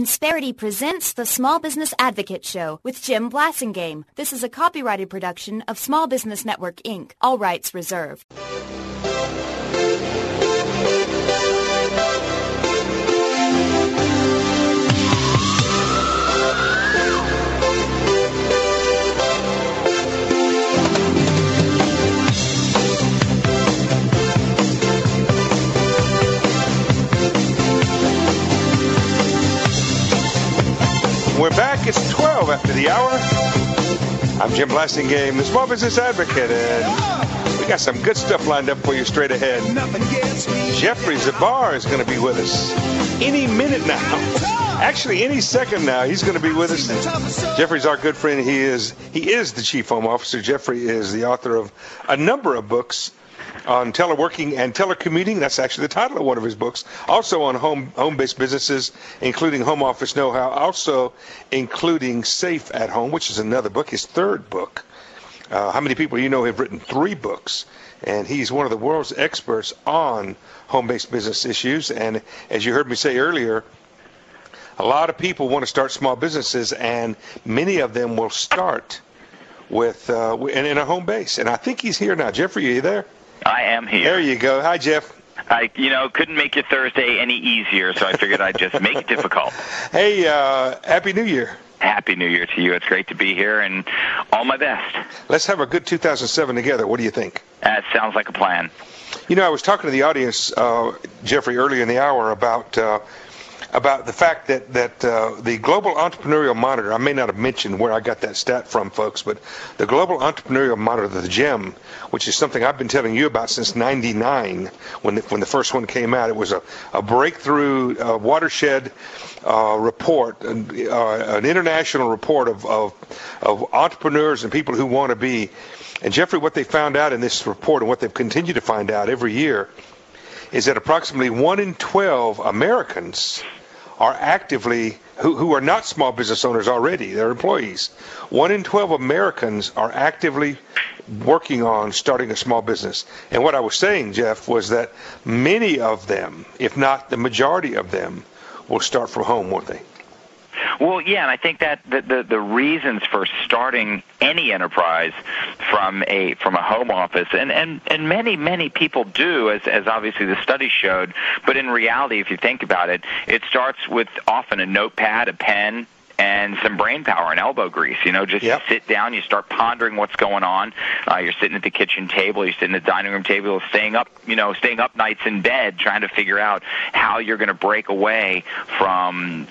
Insperity presents the Small Business Advocate Show with Jim Blasingame. This is a copyrighted production of Small Business Network, Inc. All rights reserved. We're back. It's 12 after the hour. I'm Jim Blasingame, the Small Business Advocate, and we got some good stuff lined up for you straight ahead. Jeffrey Zabar is going to be with us any minute now. Actually, any second now, he's going to be with us. Jeffrey's our good friend. He is the Chief Home Officer. Jeffrey is the author of a number of books on teleworking and telecommuting. That's actually the title of one of his books. Also on home-based businesses, including home office know-how. Also including Safe at Home, which is another book, his third book. How many people you know have written 3 books? And he's one of the world's experts on home-based business issues. And as you heard me say earlier, a lot of people want to start small businesses, and many of them will start with in a home base. And I think he's here now. Jeffrey, are you there? I am here. There you go. Hi, Jeff. I couldn't make your Thursday any easier, so I figured I'd just make it difficult. Hey, Happy New Year. Happy New Year to you. It's great to be here, and all my best. Let's have a good 2007 together. What do you think? That sounds like a plan. I was talking to the audience, Jeffrey, earlier in the hour about the fact that the Global Entrepreneurial Monitor, I may not have mentioned where I got that stat from, folks, but the Global Entrepreneurial Monitor, the GEM, which is something I've been telling you about since '99 when the first one came out. It was a breakthrough watershed report, an international report of entrepreneurs and people who want to be. And Jeffrey, what they found out in this report, and what they've continued to find out every year, is that approximately 1 in 12 Americans are actively, who are not small business owners already, they're employees. 1 in 12 Americans are actively working on starting a small business. And what I was saying, Jeff, was that many of them, if not the majority of them, will start from home, won't they? Well, yeah, and I think that the reasons for starting any enterprise from a home office, and many people do, as obviously the study showed, but in reality, if you think about it, it starts with often a notepad, a pen, and some brain power and elbow grease. Just Yep. sit down, you start pondering what's going on. You're sitting at the kitchen table, you're sitting at the dining room table, staying up nights in bed, trying to figure out how you're going to break away from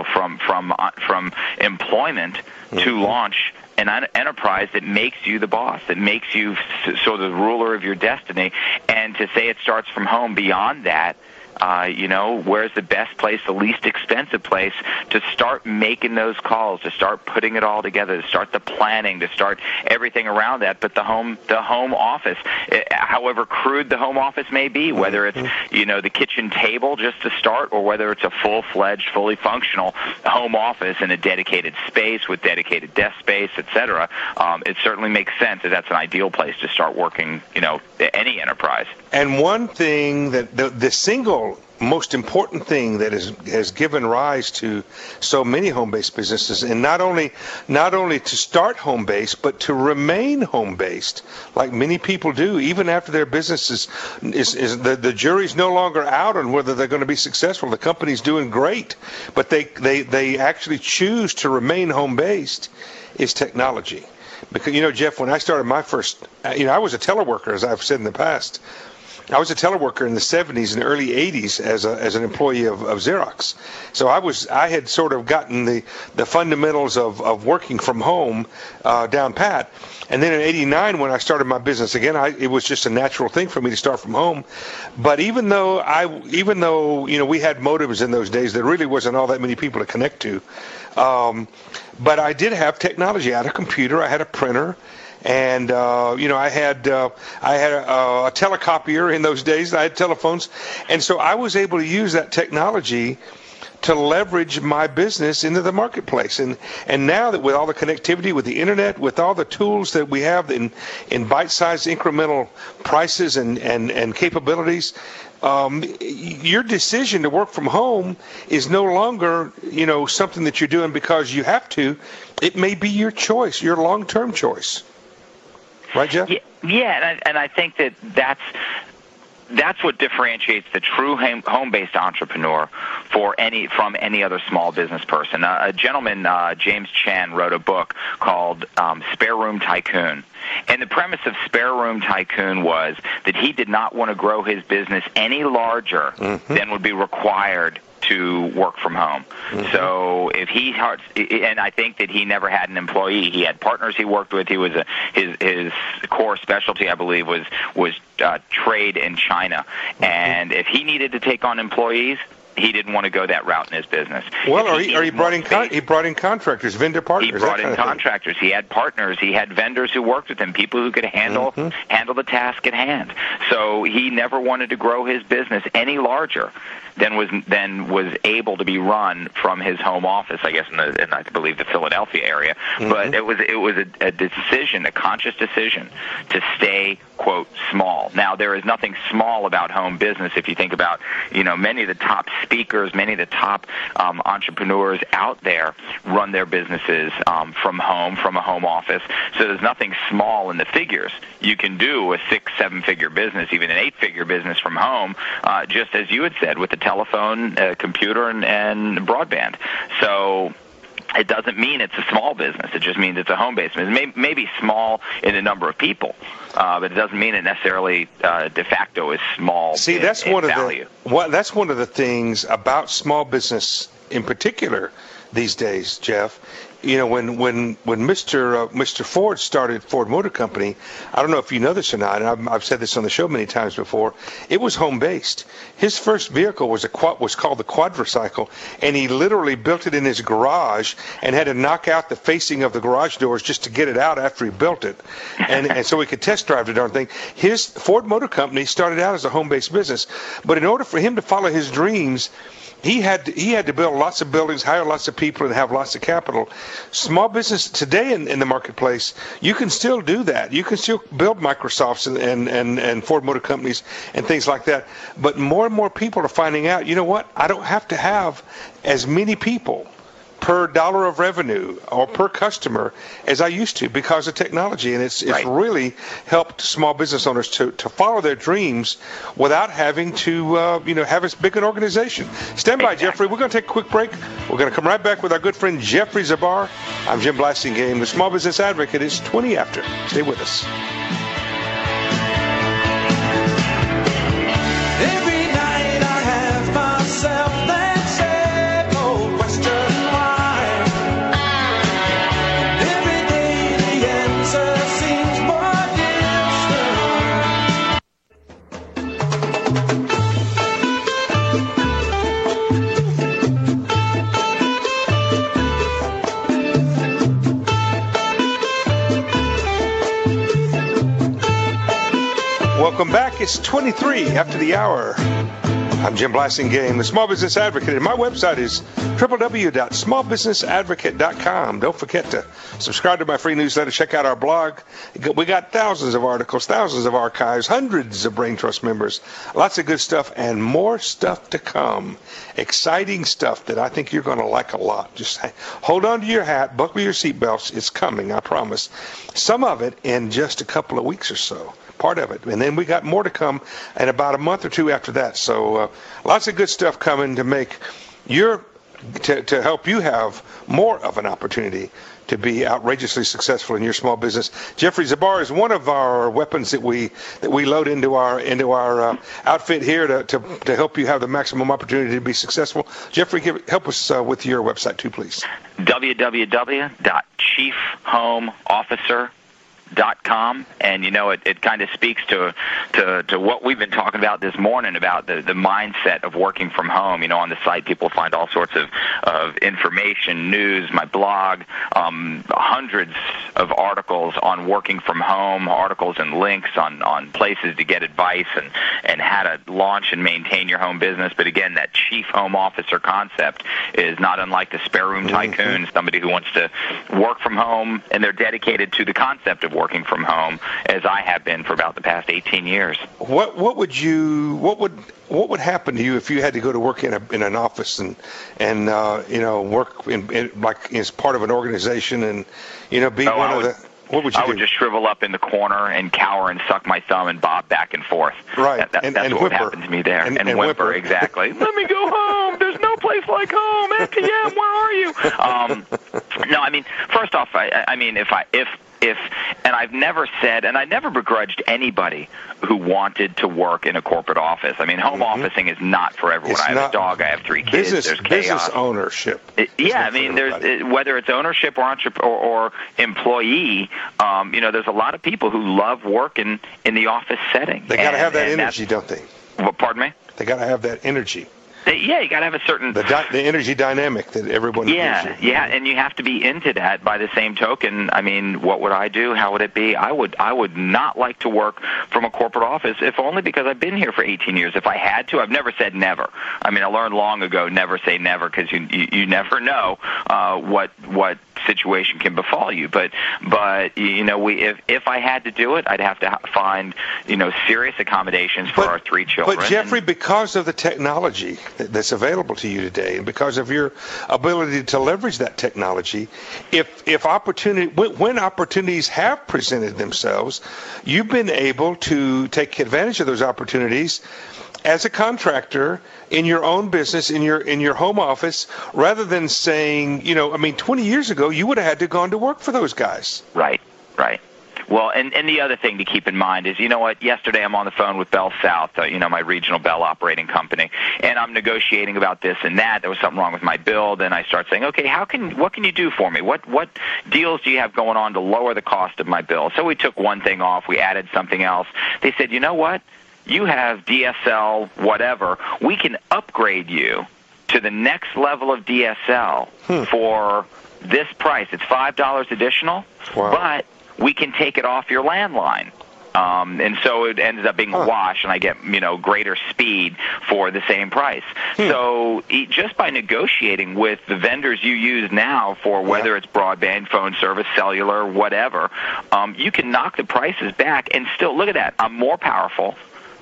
employment to launch an enterprise that makes you the boss, that makes you sort of the ruler of your destiny. And to say it starts from home beyond that, where's the best place, the least expensive place to start making those calls, to start putting it all together, to start the planning, to start everything around that. But the home office, however crude the home office may be, whether it's, the kitchen table just to start, or whether it's a full-fledged, fully functional home office in a dedicated space with dedicated desk space, etc., it certainly makes sense that that's an ideal place to start working, any enterprise. And one thing that the single most important thing that has given rise to so many home-based businesses, and not only to start home-based, but to remain home-based, like many people do, even after their business is the jury's no longer out on whether they're going to be successful. The company's doing great, but they actually choose to remain home-based, is technology. Because, Jeff, when I started my first, I was a teleworker, as I've said in the past. I was a teleworker in the 70s and early 80s as an employee of Xerox. So I had sort of gotten the fundamentals of working from home down pat. And then in '89, when I started my business again, it was just a natural thing for me to start from home. But even though we had modems in those days, there really wasn't all that many people to connect to. But I did have technology. I had a computer. I had a printer. And I had a telecopier in those days. I had telephones, and so I was able to use that technology to leverage my business into the marketplace. And now that with all the connectivity, with the internet, with all the tools that we have in bite-sized incremental prices and capabilities, your decision to work from home is no longer, something that you're doing because you have to. It may be your choice, your long-term choice. Right, Jeff? Yeah, and I think that's what differentiates the true home-based entrepreneur from any other small business person. A gentleman, James Chen, wrote a book called Spare Room Tycoon. And the premise of Spare Room Tycoon was that he did not want to grow his business any larger than would be required to work from home. So if and I think that he never had an employee. He had partners he worked with. He was his core specialty, I believe, was trade in China. And if he needed to take on employees, he didn't want to go that route in his business. Well, he brought in contractors, vendor partners. He brought in contractors. He had partners. He had vendors who worked with him, people who could handle the task at hand. So he never wanted to grow his business any larger than was able to be run from his home office, I guess, in I believe the Philadelphia area. But it was a decision, a conscious decision, to stay, quote, small. Now, there is nothing small about home business. If you think about, many of the top speakers, many of the top entrepreneurs out there run their businesses from home, from a home office. So there's nothing small in the figures. You can do a 6-7-figure business, even an 8-figure business from home, just as you had said, with the telephone, computer, and broadband. So it doesn't mean it's a small business. It just means it's a home-based business. It may be small in the number of people, but it doesn't mean it necessarily de facto is small. See, that's one of the things about small business in particular these days, Jeff. When Mr. Ford started Ford Motor Company, I don't know if you know this or not, and I've said this on the show many times before, it was home-based. His first vehicle was called the Quadricycle, and he literally built it in his garage and had to knock out the facing of the garage doors just to get it out after he built it, and so he could test drive the darn thing. His Ford Motor Company started out as a home-based business, but in order for him to follow his dreams, he had to build lots of buildings, hire lots of people, and have lots of capital. Small business today in the marketplace, you can still do that. You can still build Microsofts and Ford Motor Companies and things like that. But more and more people are finding out, you know what? I don't have to have as many people per dollar of revenue or per customer as I used to because of technology. And it's really helped small business owners to follow their dreams without having to have as big an organization. Stand by, Jeffrey. We're going to take a quick break. We're going to come right back with our good friend Jeffrey Zabar. I'm Jim Blasingame, the Small Business Advocate. It's 20 after. Stay with us. Every night I have myself that same old question. Welcome back. It's 23 after the hour. I'm Jim Blasingame, the Small Business Advocate, and my website is www.smallbusinessadvocate.com. Don't forget to subscribe to my free newsletter. Check out our blog. We got thousands of articles, thousands of archives, hundreds of Brain Trust members, lots of good stuff, and more stuff to come. Exciting stuff that I think you're going to like a lot. Just hold on to your hat, buckle your seatbelts. It's coming, I promise. Some of it in just a couple of weeks or so. Part of it. And then we got more to come in about a month or two after that. So lots of good stuff coming to make to help you have more of an opportunity to be outrageously successful in your small business. Jeffrey Zabar is one of our weapons that we load into our outfit here to help you have the maximum opportunity to be successful. Jeffrey, help us with your website too, please. www.chiefhomeofficer.com. .com, and it kind of speaks to what we've been talking about this morning about the mindset of working from home. On the site people find all sorts of information, news, my blog, hundreds of articles on working from home, articles and links on places to get advice and how to launch and maintain your home business. But again, that chief home officer concept is not unlike the spare room tycoon, somebody who wants to work from home, and they're dedicated to the concept of working from home, as I have been for about the past 18 years. What would happen to you if you had to go to work in an office and work in like as part of an organization and be one of the? What would you do? I would just shrivel up in the corner and cower and suck my thumb and bob back and forth. Right. That's what would happen to me there. And whimper, exactly. Let me go home. There's no place like home. FTM, where are you? No, I mean, first off, if and I've never said, and I never begrudged anybody who wanted to work in a corporate office. I mean, home officing is not for everyone. I have a dog. I have 3 kids. There's chaos. Business ownership. There's whether it's ownership or employee. There's a lot of people who love working in the office setting. They got to have that energy, don't they? Well, pardon me? They got to have that energy. Yeah, you got to have a certain the energy dynamic that everyone. Yeah, and you have to be into that. By the same token, I mean, what would I do? How would it be? I would not like to work from a corporate office, if only because I've been here for 18 years. If I had to, I've never said never. I mean, I learned long ago, never say never, because you never know what situation can befall you. But if I had to do it, I'd have to find serious accommodations for our 3 children. But Jeffrey, because of the technology that's available to you today, and because of your ability to leverage that technology, if opportunities have presented themselves, you've been able to take advantage of those opportunities as a contractor in your own business, in your home office, rather than saying, 20 years ago you would have had to gone to work for those guys. Right. Well, and the other thing to keep in mind is, yesterday I'm on the phone with Bell South, my regional Bell operating company, and I'm negotiating about this and that. There was something wrong with my bill. Then I start saying, okay, what can you do for me? What deals do you have going on to lower the cost of my bill? So we took one thing off. We added something else. They said, you know what? You have DSL, whatever. We can upgrade you to the next level of DSL for this price. It's $5 additional, but we can take it off your landline. And so it ends up being a wash, and I get, greater speed for the same price. So just by negotiating with the vendors you use now for whether it's broadband, phone service, cellular, whatever, you can knock the prices back and still, look at that, I'm more powerful.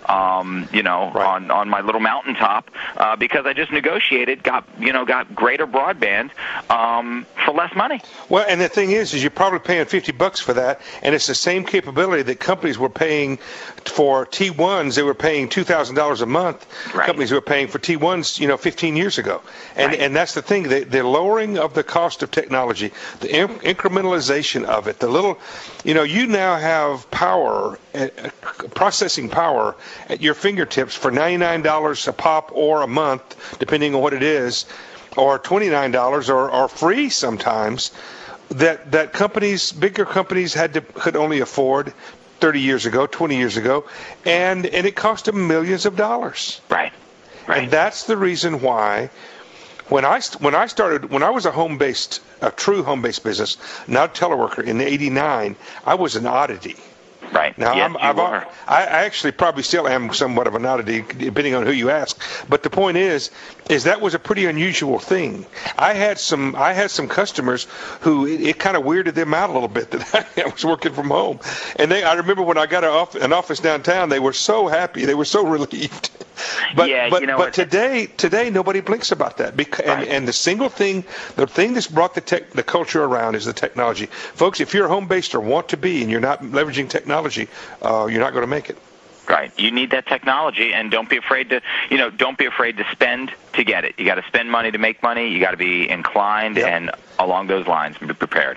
On my little mountaintop, because I just negotiated, got greater broadband for less money. Well, and the thing is you're probably paying $50 for that, and it's the same capability that companies were paying for T1s. They were paying $2,000 a month. Right. Companies were paying for T1s, 15 years ago, and that's the thing. The lowering of the cost of technology, the incrementalization of it, the little, you now have power, processing power at your fingertips for $99 a pop or a month, depending on what it is, or $29 or free sometimes, that bigger companies could only afford 30 years ago, 20 years ago, and it cost them millions of dollars. Right. And that's the reason why when I was a true home-based business, not a teleworker, in '89, I was an oddity. Right. Now, yes, I actually probably still am somewhat of an oddity, depending on who you ask. But the point is that was a pretty unusual thing. I had some customers who it kind of weirded them out a little bit that I was working from home. And I remember when I got an office downtown, they were so happy, they were so relieved. But today nobody blinks about that. And the thing that's brought the culture around is the technology. Folks, if you're a home based or want to be, and you're not leveraging technology, you're not going to make it. Right. You need that technology, and don't be afraid to spend to get it. You got to spend money to make money. You got to be inclined, and along those lines, be prepared.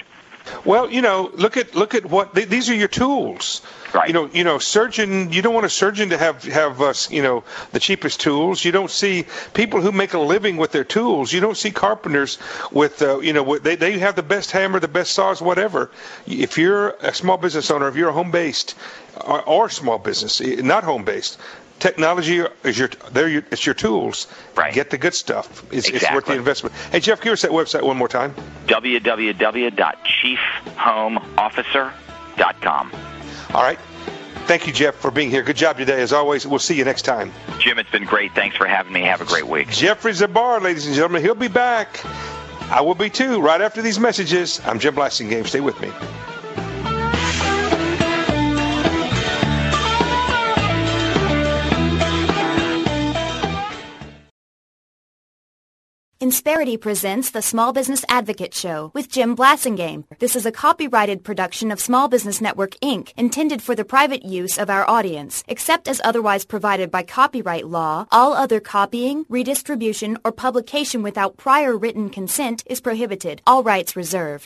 Well, look at what these are your tools. Right. Surgeon. You don't want a surgeon to have the cheapest tools. You don't see people who make a living with their tools. You don't see carpenters with they have the best hammer, the best saws, whatever. If you're a small business owner, if you're home based or small business, not home based. Technology is it's your tools. Right. Get the good stuff. It's Exactly. worth the investment. Hey, Jeff, give us that website one more time. www.chiefhomeofficer.com. All right. Thank you, Jeff, for being here. Good job today. As always, we'll see you next time. Jim, it's been great. Thanks for having me. Have a great week. Jeffrey Zabar, ladies and gentlemen. He'll be back. I will be too, right after these messages. I'm Jim Blasingame. Stay with me. Insperity presents the Small Business Advocate Show with Jim Blasingame. This is a copyrighted production of Small Business Network, Inc., intended for the private use of our audience. Except as otherwise provided by copyright law, all other copying, redistribution, or publication without prior written consent is prohibited. All rights reserved.